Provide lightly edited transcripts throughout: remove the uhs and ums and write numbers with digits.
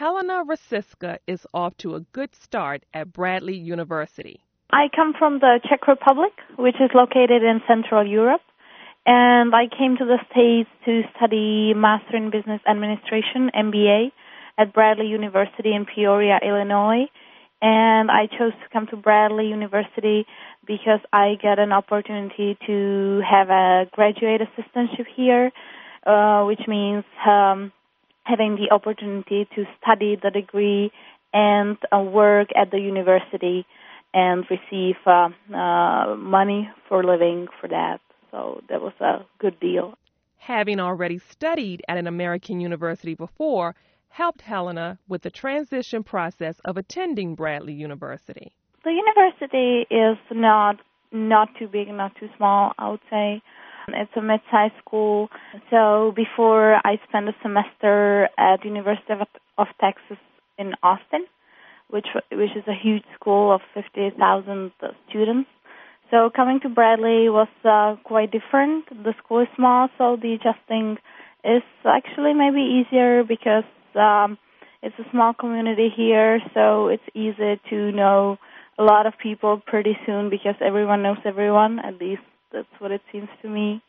Helena Rasiska is off to a good start at Bradley University. I come from the Czech Republic, which is located in Central Europe, and I came to the States to study Master in Business Administration, MBA, at Bradley University in Peoria, Illinois. And I chose to come to Bradley University because I got an opportunity to have a graduate assistantship here, which means having the opportunity to study the degree and work at the university and receive money for living for that. So that was a good deal. Having already studied at an American university before helped Helena with the transition process of attending Bradley University. The university is not too big, not too small, I would say. It's a mid-sized school. So before I spent a semester at the University of Texas in Austin, which is a huge school of 50,000 students. So coming to Bradley was quite different. The school is small, so the adjusting is actually maybe easier because it's a small community here, so it's easy to know a lot of people pretty soon because everyone knows everyone. At least that's what it seems to me.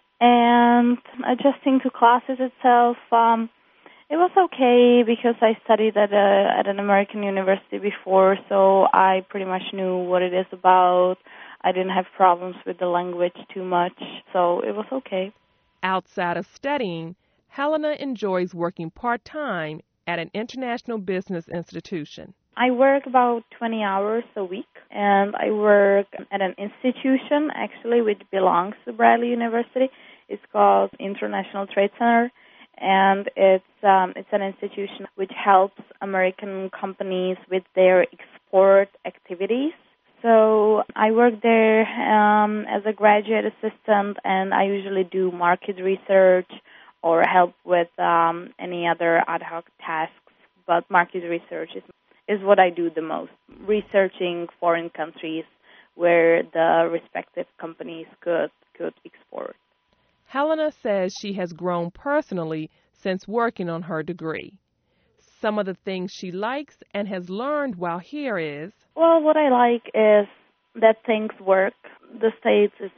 And adjusting to classes itself, it was okay because I studied at an American university before, so I pretty much knew what it is about. I didn't have problems with the language too much, so it was okay. Outside of studying, Helena enjoys working part-time at an international business institution. I work about 20 hours a week, and I work at an institution, actually, which belongs to Bradley University. It's called International Trade Center, and it's an institution which helps American companies with their export activities. So I work there as a graduate assistant, and I usually do market research or help with any other ad hoc tasks. But market research is what I do the most, researching foreign countries where the respective companies could export. Helena says she has grown personally since working on her degree. Some of the things she likes and has learned while here is... Well, what I like is that things work. The States is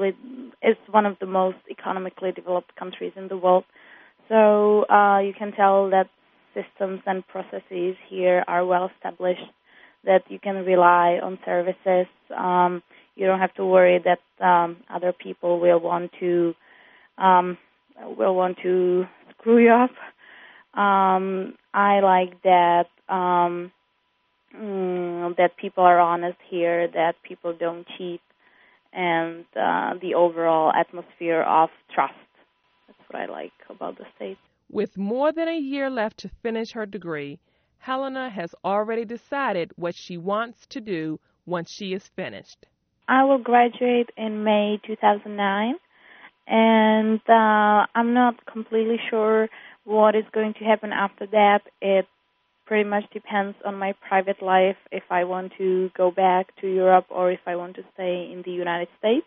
one of the most economically developed countries in the world. So you can tell that systems and processes here are well established, that you can rely on services. You don't have to worry that other people will want to screw you up. I like that that people are honest here, that people don't cheat, and the overall atmosphere of trust. That's what I like about the States. With more than a year left to finish her degree, Helena has already decided what she wants to do once she is finished. I will graduate in May 2009, and I'm not completely sure what is going to happen after that. It pretty much depends on my private life, if I want to go back to Europe or if I want to stay in the United States,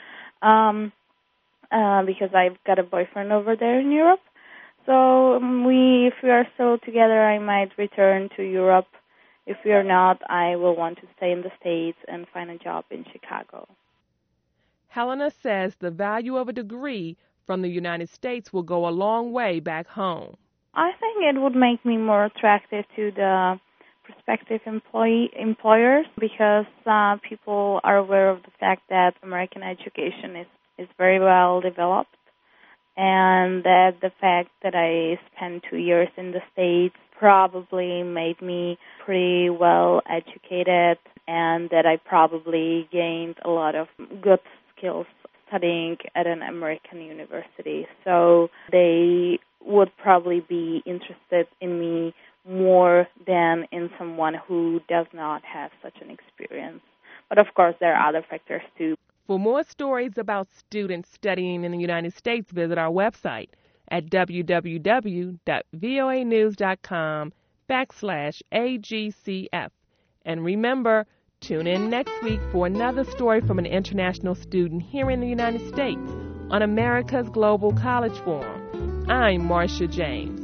because I've got a boyfriend over there in Europe. So if we are still together, I might return to Europe. If we are not, I will want to stay in the States and find a job in Chicago. Helena says the value of a degree from the United States will go a long way back home. I think it would make me more attractive to the prospective employers because people are aware of the fact that American education is very well developed, and that the fact that I spent 2 years in the States probably made me pretty well educated, and that I probably gained a lot of good skills studying at an American university. So they would probably be interested in me more than in someone who does not have such an experience. But of course, there are other factors too. For more stories about students studying in the United States, visit our website at www.voanews.com/AGCF. And remember, tune in next week for another story from an international student here in the United States on America's Global College Forum. I'm Marcia James.